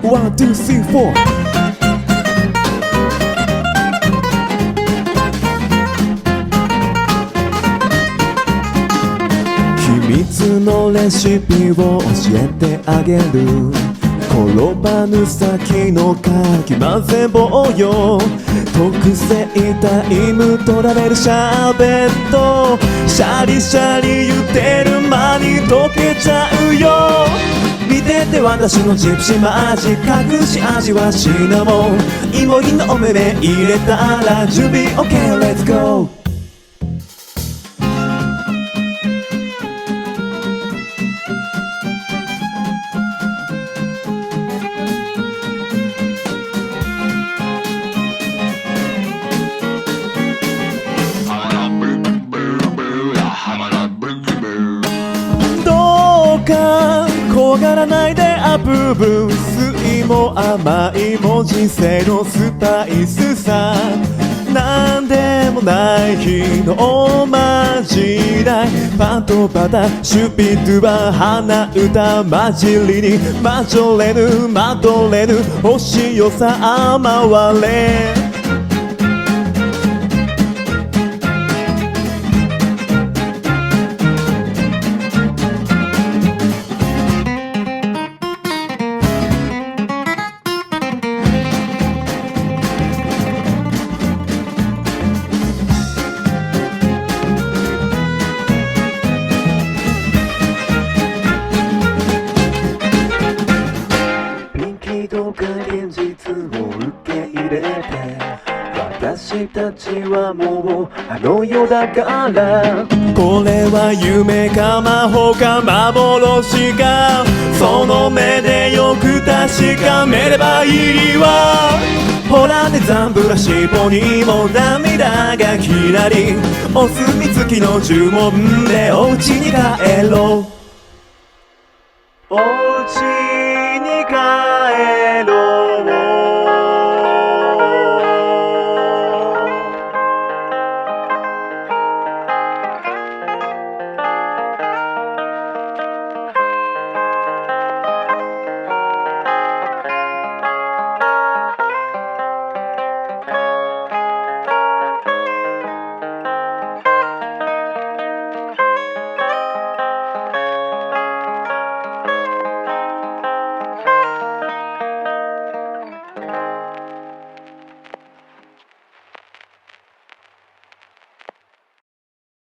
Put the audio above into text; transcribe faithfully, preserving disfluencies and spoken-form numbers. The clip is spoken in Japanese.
ワン、ツー、スリー、フォー。秘密のレシピを教えてあげる。転ばぬ先のかき混ぜ棒よ。特製タイムトラベルシャーベット。シャリシャリ言ってる間に溶けちゃうよ。見てて私のジプシーマジ隠し味はシナモン。芋入りのお目目入れたら準備 OK let's go。怖がらないでアブブ酸いも甘いも人生のスパイスさ。なんでもない日のおまじないパンとバターシュピッドは鼻歌混じりにマジョレヌマドレヌ星よさ甘われ。どうか現実を受け入れて私たちはもうあの世だから。これは夢か魔法か幻かその目でよく確かめればいいわ。ほらねザンブラ尻尾にも涙がきらりお墨付きの呪文でお家に帰ろう。お家